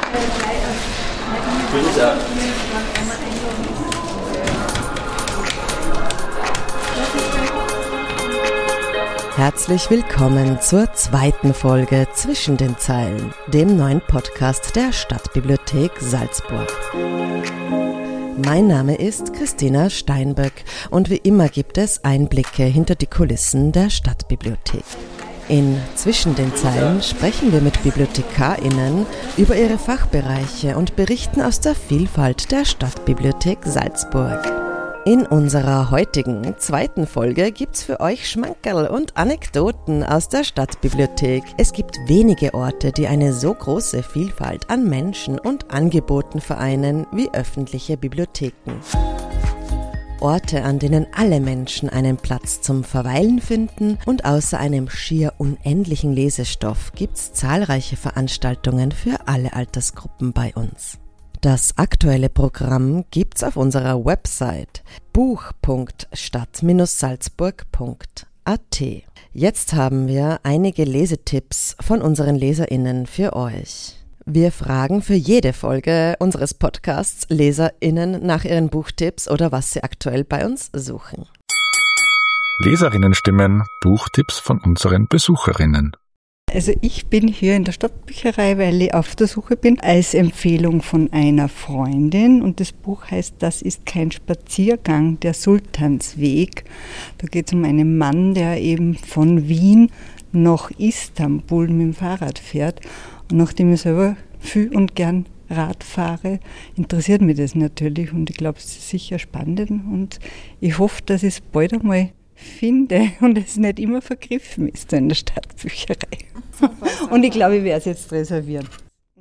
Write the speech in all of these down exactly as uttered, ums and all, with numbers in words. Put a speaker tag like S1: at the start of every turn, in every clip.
S1: Herzlich willkommen zur zweiten Folge Zwischen den Zeilen, dem neuen Podcast der Stadtbibliothek Salzburg. Mein Name ist Christina Steinböck und wie immer gibt es Einblicke hinter die Kulissen der Stadtbibliothek. In Zwischen den Zeilen sprechen wir mit BibliothekarInnen über ihre Fachbereiche und berichten aus der Vielfalt der Stadtbibliothek Salzburg. In unserer heutigen zweiten Folge gibt's für euch Schmankerl und Anekdoten aus der Stadtbibliothek. Es gibt wenige Orte, die eine so große Vielfalt an Menschen und Angeboten vereinen wie öffentliche Bibliotheken. Orte, an denen alle Menschen einen Platz zum Verweilen finden, und außer einem schier unendlichen Lesestoff gibt's zahlreiche Veranstaltungen für alle Altersgruppen bei uns. Das aktuelle Programm gibt's auf unserer Website buch punkt stadt salzburg punkt a t. Jetzt haben wir einige Lesetipps von unseren LeserInnen für euch. Wir fragen für jede Folge unseres Podcasts LeserInnen nach ihren Buchtipps oder was sie aktuell bei uns suchen.
S2: Leserinnenstimmen, Buchtipps von unseren Besucherinnen.
S3: Also ich bin hier in der Stadtbücherei, weil ich auf der Suche bin, als Empfehlung von einer Freundin. Und das Buch heißt Das ist kein Spaziergang, der Sultansweg. Da geht es um einen Mann, der eben von Wien nach Istanbul mit dem Fahrrad fährt. Und nachdem ich selber viel und gern Rad fahre, interessiert mich das natürlich. Und ich glaube, es ist sicher spannend. Und ich hoffe, dass ich es bald einmal finde und es nicht immer vergriffen ist in der Stadtbücherei. Und ich glaube, ich werde es jetzt reservieren.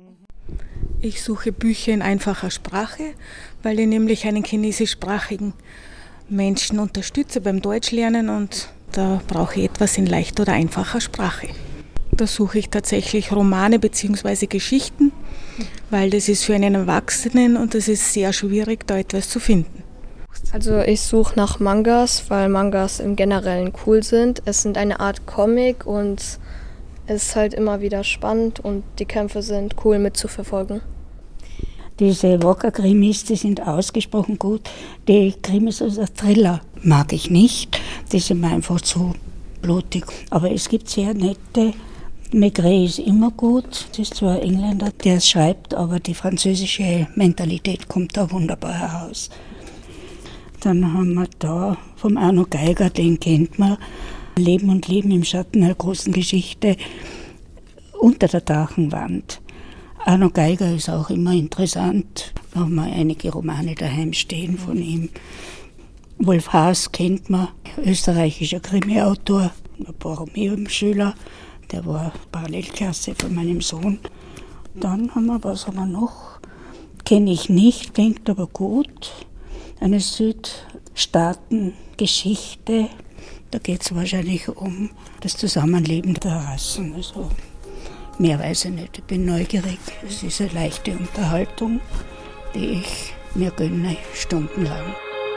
S4: Ich suche Bücher in einfacher Sprache, weil ich nämlich einen chinesischsprachigen Menschen unterstütze beim Deutschlernen und da brauche ich etwas in leichter oder einfacher Sprache. Da suche ich tatsächlich Romane bzw. Geschichten, weil das ist für einen Erwachsenen und das ist sehr schwierig, da etwas zu finden.
S5: Also ich suche nach Mangas, weil Mangas im Generellen cool sind. Es sind eine Art Comic und es ist halt immer wieder spannend und die Kämpfe sind cool mitzuverfolgen.
S6: Diese Walker-Krimis, die sind ausgesprochen gut. Die Krimis aus der Thriller mag ich nicht. Die sind mir einfach zu blutig. Aber es gibt sehr nette. Maigret ist immer gut. Das ist zwar ein Engländer, der es schreibt, aber die französische Mentalität kommt da wunderbar heraus. Dann haben wir da vom Arno Geiger, den kennt man, Leben und Leben im Schatten einer großen Geschichte, Unter der Drachenwand. Arno Geiger ist auch immer interessant. Da haben wir einige Romane daheim stehen von ihm. Wolf Haas kennt man, österreichischer Krimi-Autor, ein Borromeus-Schüler, der war Parallelklasse von meinem Sohn. Dann haben wir, was haben wir noch? Kenne ich nicht, klingt aber gut. Eine Südstaaten-Geschichte. Da geht es wahrscheinlich um das Zusammenleben der Rassen. Also mehr weiß ich nicht. Ich bin neugierig. Es ist eine leichte Unterhaltung, die ich mir gönne, stundenlang.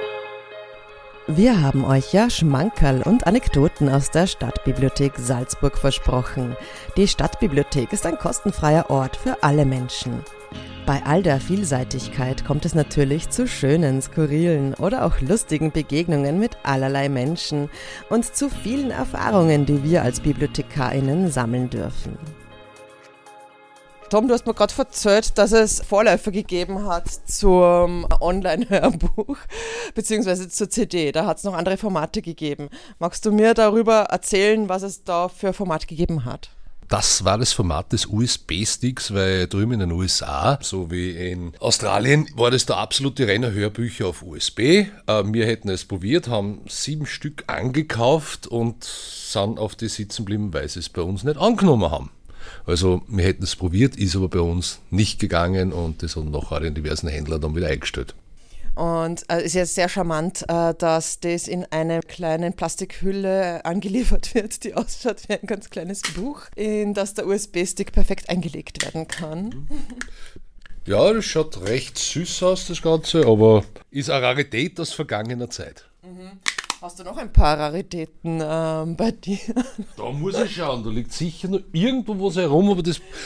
S1: Wir haben euch ja Schmankerl und Anekdoten aus der Stadtbibliothek Salzburg versprochen. Die Stadtbibliothek ist ein kostenfreier Ort für alle Menschen. Bei all der Vielseitigkeit kommt es natürlich zu schönen, skurrilen oder auch lustigen Begegnungen mit allerlei Menschen und zu vielen Erfahrungen, die wir als BibliothekarInnen sammeln dürfen. Tom, du hast mir gerade erzählt, dass es Vorläufer gegeben hat zum Online-Hörbuch beziehungsweise zur C D. Da hat es noch andere Formate gegeben. Magst du mir darüber erzählen, was es da für Format gegeben hat?
S7: Das war das Format des U S B-Sticks, weil drüben in den U S A, so wie in Australien, war das der absolute Renner Hörbücher auf U S B. Wir hätten es probiert, haben sieben Stück angekauft und sind auf die sitzen geblieben, weil sie es bei uns nicht angenommen haben. Also wir hätten es probiert, ist aber bei uns nicht gegangen und das haben nachher in diversen Händlern dann wieder eingestellt.
S1: Und es äh, ist jetzt sehr charmant, äh, dass das in einer kleinen Plastikhülle angeliefert wird, die ausschaut wie ein ganz kleines Buch, in das der U S B-Stick perfekt eingelegt werden kann.
S7: Ja, das schaut recht süß aus, das Ganze, aber ist eine Rarität aus vergangener Zeit.
S1: Mhm. Hast du noch ein paar Raritäten ähm, bei dir?
S7: Da muss ich schauen, da liegt sicher noch irgendwo was herum, aber das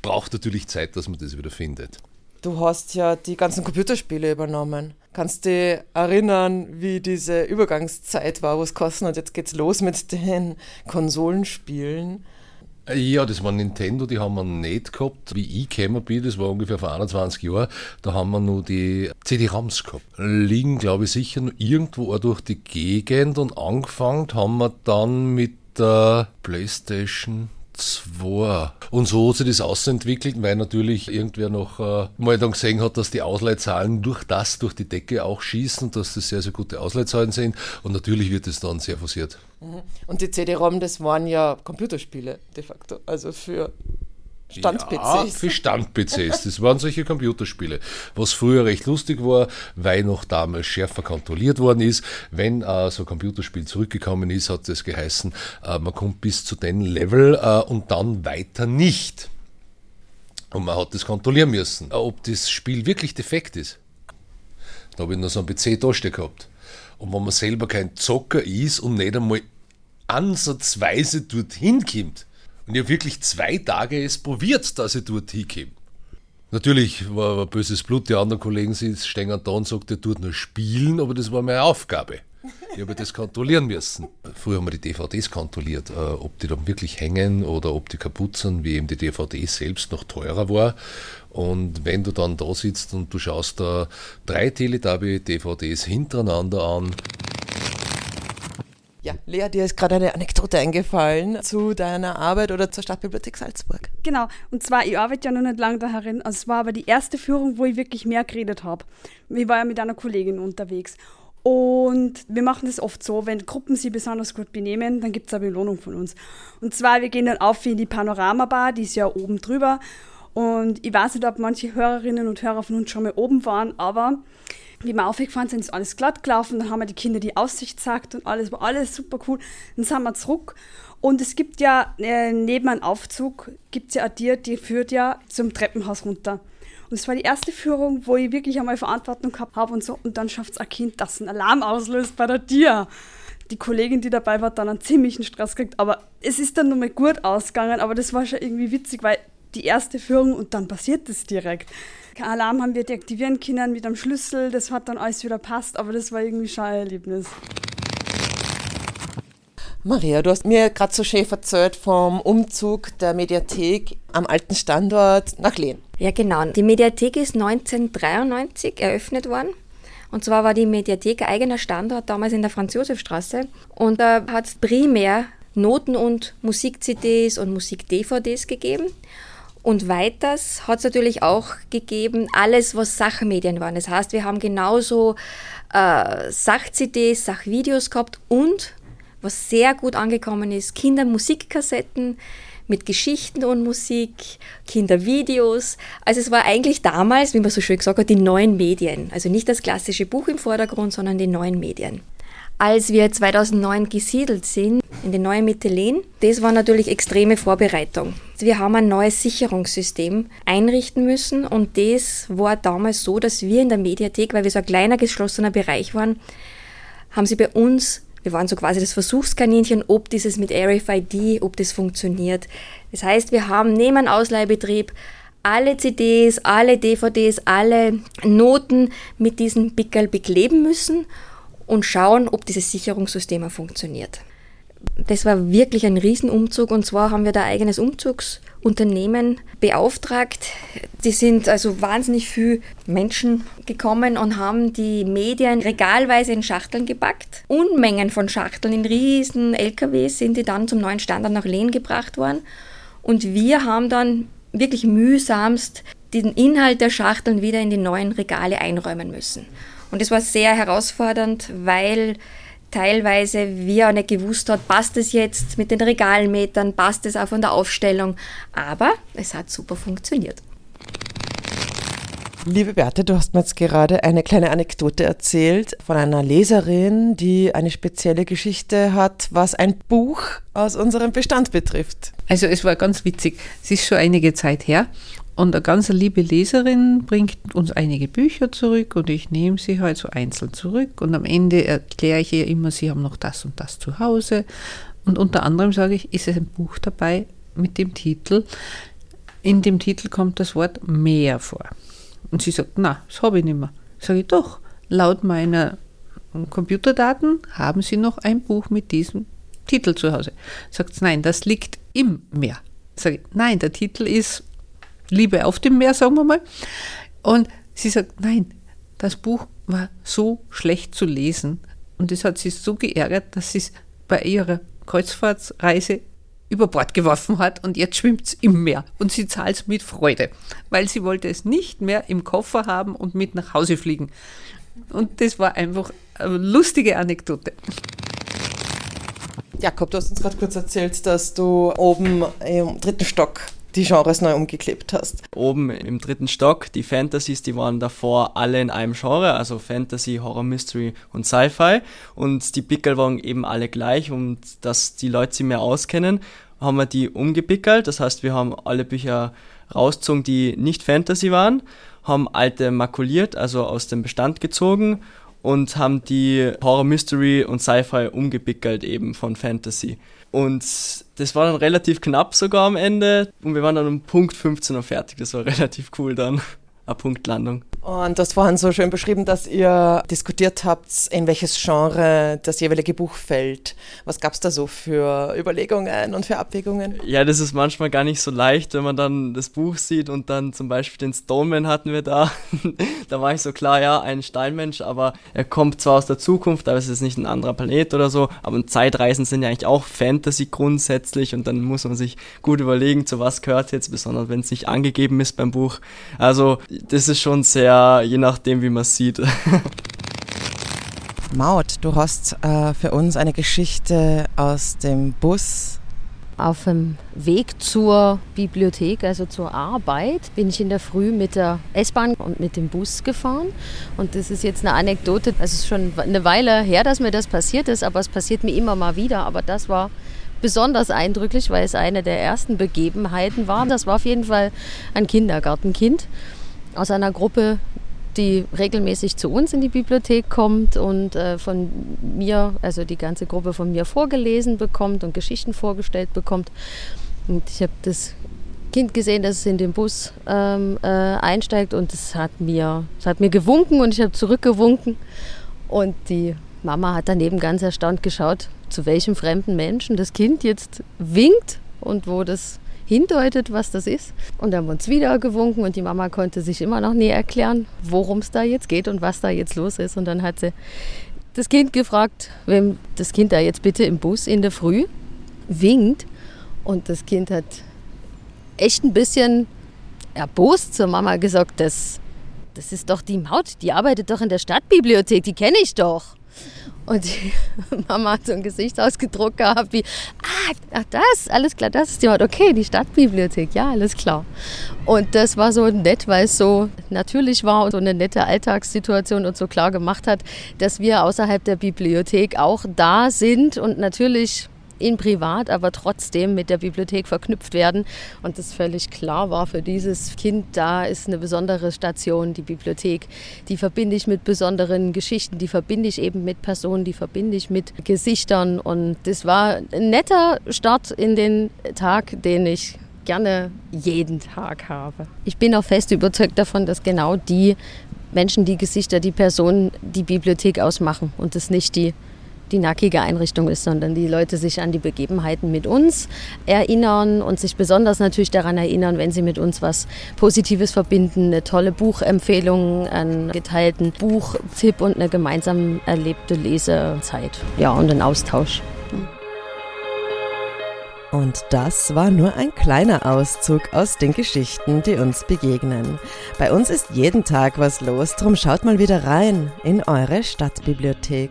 S7: braucht natürlich Zeit, dass man das wieder findet.
S8: Du hast ja die ganzen Computerspiele übernommen. Kannst du dich erinnern, wie diese Übergangszeit war, wo es kosten und jetzt geht's los mit den Konsolenspielen?
S7: Ja, das war Nintendo, die haben wir nicht gehabt. Wie ich gekommen bin, das war ungefähr vor einundzwanzig Jahren, da haben wir nur die C D-ROMs gehabt. Liegen, glaube ich, sicher noch irgendwo auch durch die Gegend und angefangen haben wir dann mit der PlayStation zwei. Und so hat sich das ausentwickelt, weil natürlich irgendwer noch äh, mal dann gesehen hat, dass die Ausleihzahlen durch das, durch die Decke auch schießen, dass das sehr, sehr gute Ausleihzahlen sind. Und natürlich wird es dann sehr forciert.
S8: Und die C D-ROM, das waren ja Computerspiele de facto, also für Stand-P Cs.
S7: Ja, für Stand-P Cs. Das waren solche Computerspiele. Was früher recht lustig war, weil noch damals schärfer kontrolliert worden ist. Wenn äh, so ein Computerspiel zurückgekommen ist, hat das geheißen, äh, man kommt bis zu den Level äh, und dann weiter nicht. Und man hat das kontrollieren müssen, ob das Spiel wirklich defekt ist. Da habe ich noch so einen P C da stehen gehabt. Und wenn man selber kein Zocker ist und nicht einmal ansatzweise dorthin kommt, und ich habe wirklich zwei Tage es probiert, dass ich dort hinkomme. Natürlich war ein böses Blut, die anderen Kollegen stehen da und sagen, der tut nur spielen, aber das war meine Aufgabe. Ich habe das kontrollieren müssen. Früher haben wir die D V Ds kontrolliert, äh, ob die dann wirklich hängen oder ob die kaputt sind, wie eben die D V D selbst noch teurer war. Und wenn du dann da sitzt und du schaust da drei Teletubby-D V Ds hintereinander an.
S8: Ja, Lea, dir ist gerade eine Anekdote eingefallen zu deiner Arbeit oder zur Stadtbibliothek Salzburg.
S9: Genau, und zwar, ich arbeite ja noch nicht lange da herin. Also es war aber die erste Führung, wo ich wirklich mehr geredet habe. Ich war ja mit einer Kollegin unterwegs. Und wir machen das oft so, wenn Gruppen sich besonders gut benehmen, dann gibt es eine Belohnung von uns. Und zwar, wir gehen dann auf in die Panoramabar, die ist ja oben drüber. Und ich weiß nicht, ob manche Hörerinnen und Hörer von uns schon mal oben waren, aber wie wir aufgefahren sind, ist alles glatt gelaufen. Dann haben wir die Kinder die Aussicht gesagt und alles war alles super cool. Dann sind wir zurück. Und es gibt ja, äh, neben einem Aufzug, gibt es ja eine Tür, die führt ja zum Treppenhaus runter. Und es war die erste Führung, wo ich wirklich einmal Verantwortung gehabt habe und so. Und dann schafft es ein Kind, das einen Alarm auslöst bei der Tür. Die Kollegin, die dabei war, hat dann einen ziemlichen Stress gekriegt. Aber es ist dann nochmal gut ausgegangen. Aber das war schon irgendwie witzig, weil die erste Führung und dann passiert das direkt. Kein Alarm haben wir deaktivieren können mit einem Schlüssel. Das hat dann alles wieder passt. Aber das war irgendwie schon ein Erlebnis.
S8: Maria, du hast mir gerade so schön erzählt vom Umzug der Mediathek am alten Standort nach Lehn.
S10: Ja, genau. Die Mediathek ist neunzehnhundertdreiundneunzig eröffnet worden. Und zwar war die Mediathek ein eigener Standort damals in der Franz-Josef-Straße. Und da hat es primär Noten- und Musik-C Ds und Musik-D V Ds gegeben. Und weiters hat es natürlich auch gegeben, alles, was Sachmedien waren. Das heißt, wir haben genauso äh, Sach-C Ds, Sachvideos gehabt und, was sehr gut angekommen ist, Kindermusikkassetten mit Geschichten und Musik, Kindervideos. Also es war eigentlich damals, wie man so schön gesagt hat, die neuen Medien. Also nicht das klassische Buch im Vordergrund, sondern die neuen Medien. Als wir zweitausendneun gesiedelt sind, in die neue Mitte Lehn, das war natürlich extreme Vorbereitung. Wir haben ein neues Sicherungssystem einrichten müssen und das war damals so, dass wir in der Mediathek, weil wir so ein kleiner geschlossener Bereich waren, haben sie bei uns, wir waren so quasi das Versuchskaninchen, ob dieses mit R F I D, ob das funktioniert. Das heißt, wir haben neben einem Ausleihbetrieb alle C Ds, alle D V Ds, alle Noten mit diesem Pickerl bekleben müssen und schauen, ob dieses Sicherungssystem auch funktioniert. Das war wirklich ein Riesenumzug und zwar haben wir da ein eigenes Umzugsunternehmen beauftragt. Die sind also wahnsinnig viele Menschen gekommen und haben die Medien regalweise in Schachteln gepackt. Unmengen von Schachteln in riesen L K Ws sind die dann zum neuen Standort nach Lehn gebracht worden und wir haben dann wirklich mühsamst den Inhalt der Schachteln wieder in die neuen Regale einräumen müssen. Und das war sehr herausfordernd, weil teilweise wir auch nicht gewusst haben, passt es jetzt mit den Regalmetern, passt es auch von der Aufstellung. Aber es hat super funktioniert.
S8: Liebe Beate, du hast mir jetzt gerade eine kleine Anekdote erzählt von einer Leserin, die eine spezielle Geschichte hat, was ein Buch aus unserem Bestand betrifft.
S11: Also es war ganz witzig. Es ist schon einige Zeit her. Und eine ganz liebe Leserin bringt uns einige Bücher zurück und ich nehme sie halt so einzeln zurück und am Ende erkläre ich ihr immer, sie haben noch das und das zu Hause und unter anderem sage ich, ist es ein Buch dabei mit dem Titel In dem Titel kommt das Wort Meer vor. Und sie sagt, na, das habe ich nicht mehr. Sage ich, doch, laut meiner Computerdaten haben Sie noch ein Buch mit diesem Titel zu Hause. Sagt sie, nein, das liegt im Meer. Sage ich, nein, der Titel ist Liebe auf dem Meer, sagen wir mal. Und sie sagt, nein, das Buch war so schlecht zu lesen und es hat sie so geärgert, dass sie es bei ihrer Kreuzfahrtsreise über Bord geworfen hat und jetzt schwimmt es im Meer und sie zahlt es mit Freude, weil sie wollte es nicht mehr im Koffer haben und mit nach Hause fliegen. Und das war einfach eine lustige Anekdote.
S8: Jakob, du hast uns gerade kurz erzählt, dass du oben im dritten Stock die Genres neu umgeklebt hast.
S12: Oben im dritten Stock, die Fantasies, die waren davor alle in einem Genre, also Fantasy, Horror, Mystery und Sci-Fi. Und die Pickel waren eben alle gleich, und dass die Leute sich mehr auskennen, haben wir die umgepickelt. Das heißt, wir haben alle Bücher rausgezogen, die nicht Fantasy waren, haben alte makuliert, also aus dem Bestand gezogen, und haben die Horror, Mystery und Sci-Fi umgepickelt eben von Fantasy. Und das war dann relativ knapp sogar am Ende und wir waren dann um Punkt fünfzehn Uhr fertig. Das war relativ cool dann, eine Punktlandung.
S8: Und du hast vorhin so schön beschrieben, dass ihr diskutiert habt, in welches Genre das jeweilige Buch fällt. Was gab es da so für Überlegungen und für Abwägungen?
S12: Ja, das ist manchmal gar nicht so leicht, wenn man dann das Buch sieht und dann zum Beispiel den Stoneman hatten wir da. Da war ich so klar, ja, ein Steinmensch, aber er kommt zwar aus der Zukunft, aber es ist nicht ein anderer Planet oder so. Aber Zeitreisen sind ja eigentlich auch Fantasy grundsätzlich und dann muss man sich gut überlegen, zu was gehört jetzt, besonders wenn es nicht angegeben ist beim Buch. Also das ist schon sehr, je nachdem, wie man es sieht.
S8: Maud, du hast äh, für uns eine Geschichte aus dem Bus.
S13: Auf dem Weg zur Bibliothek, also zur Arbeit, bin ich in der Früh mit der S-Bahn und mit dem Bus gefahren. Und das ist jetzt eine Anekdote, es ist schon eine Weile her, dass mir das passiert ist, aber es passiert mir immer mal wieder. Aber das war besonders eindrücklich, weil es eine der ersten Begebenheiten war. Das war auf jeden Fall ein Kindergartenkind aus einer Gruppe, die regelmäßig zu uns in die Bibliothek kommt und äh, von mir, also die ganze Gruppe von mir vorgelesen bekommt und Geschichten vorgestellt bekommt. Und ich habe das Kind gesehen, dass es in den Bus ähm, äh, einsteigt und es hat mir, es hat mir gewunken und ich habe zurückgewunken. Und die Mama hat daneben ganz erstaunt geschaut, zu welchem fremden Menschen das Kind jetzt winkt und wo das hindeutet, was das ist. Und dann haben wir uns wieder gewunken und die Mama konnte sich immer noch nie erklären, worum es da jetzt geht und was da jetzt los ist. Und dann hat sie das Kind gefragt, wem das Kind da jetzt bitte im Bus in der Früh winkt. Und das Kind hat echt ein bisschen erbost zur Mama gesagt, das, das ist doch die Maud, die arbeitet doch in der Stadtbibliothek, die kenne ich doch. Und die Mama hat so ein Gesichtsausdruck gehabt wie, ah, ach das, alles klar, das ist die Maud. Okay, die Stadtbibliothek, ja, alles klar. Und das war so nett, weil es so natürlich war und so eine nette Alltagssituation und so klar gemacht hat, dass wir außerhalb der Bibliothek auch da sind und natürlich in privat, aber trotzdem mit der Bibliothek verknüpft werden. Und das völlig klar war für dieses Kind, da ist eine besondere Station, die Bibliothek. Die verbinde ich mit besonderen Geschichten, die verbinde ich eben mit Personen, die verbinde ich mit Gesichtern. Und das war ein netter Start in den Tag, den ich gerne jeden Tag habe. Ich bin auch fest überzeugt davon, dass genau die Menschen, die Gesichter, die Personen die Bibliothek ausmachen und es nicht die die nackige Einrichtung ist, sondern die Leute sich an die Begebenheiten mit uns erinnern und sich besonders natürlich daran erinnern, wenn sie mit uns was Positives verbinden, eine tolle Buchempfehlung, einen geteilten Buchtipp und eine gemeinsam erlebte Lesezeit. Ja, und einen Austausch.
S1: Und das war nur ein kleiner Auszug aus den Geschichten, die uns begegnen. Bei uns ist jeden Tag was los, drum schaut mal wieder rein in eure Stadtbibliothek.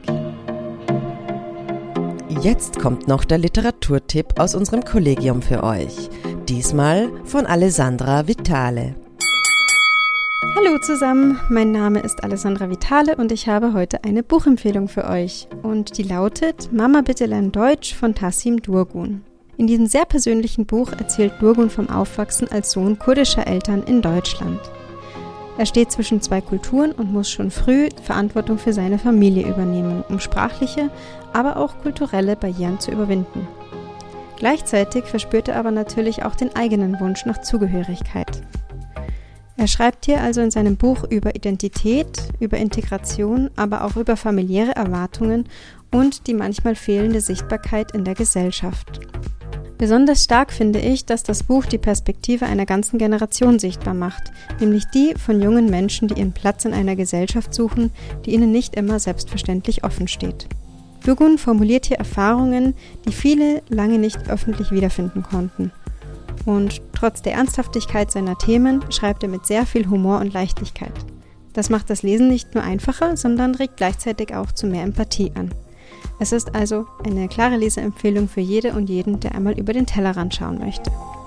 S1: Jetzt kommt noch der Literaturtipp aus unserem Kollegium für euch. Diesmal von Alessandra Vitale.
S14: Hallo zusammen, mein Name ist Alessandra Vitale und ich habe heute eine Buchempfehlung für euch. Und die lautet Mama bitte lern Deutsch von Tassim Durgun. In diesem sehr persönlichen Buch erzählt Durgun vom Aufwachsen als Sohn kurdischer Eltern in Deutschland. Er steht zwischen zwei Kulturen und muss schon früh Verantwortung für seine Familie übernehmen, um sprachliche, aber auch kulturelle Barrieren zu überwinden. Gleichzeitig verspürt er aber natürlich auch den eigenen Wunsch nach Zugehörigkeit. Er schreibt hier also in seinem Buch über Identität, über Integration, aber auch über familiäre Erwartungen und die manchmal fehlende Sichtbarkeit in der Gesellschaft. Besonders stark finde ich, dass das Buch die Perspektive einer ganzen Generation sichtbar macht, nämlich die von jungen Menschen, die ihren Platz in einer Gesellschaft suchen, die ihnen nicht immer selbstverständlich offen steht. Dogun formuliert hier Erfahrungen, die viele lange nicht öffentlich wiederfinden konnten. Und trotz der Ernsthaftigkeit seiner Themen schreibt er mit sehr viel Humor und Leichtigkeit. Das macht das Lesen nicht nur einfacher, sondern regt gleichzeitig auch zu mehr Empathie an. Es ist also eine klare Leseempfehlung für jede und jeden, der einmal über den Tellerrand schauen möchte.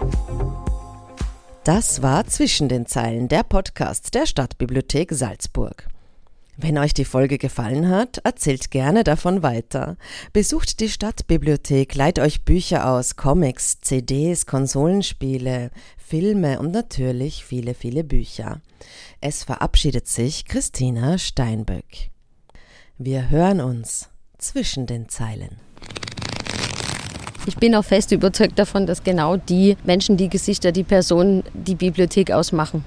S1: Das war Zwischen den Zeilen, der Podcast der Stadtbibliothek Salzburg. Wenn euch die Folge gefallen hat, erzählt gerne davon weiter. Besucht die Stadtbibliothek, leiht euch Bücher aus, Comics, C Ds, Konsolenspiele, Filme und natürlich viele, viele Bücher. Es verabschiedet sich Christina Steinböck. Wir hören uns zwischen den Zeilen.
S13: Ich bin auch fest überzeugt davon, dass genau die Menschen, die Gesichter, die Personen die Bibliothek ausmachen.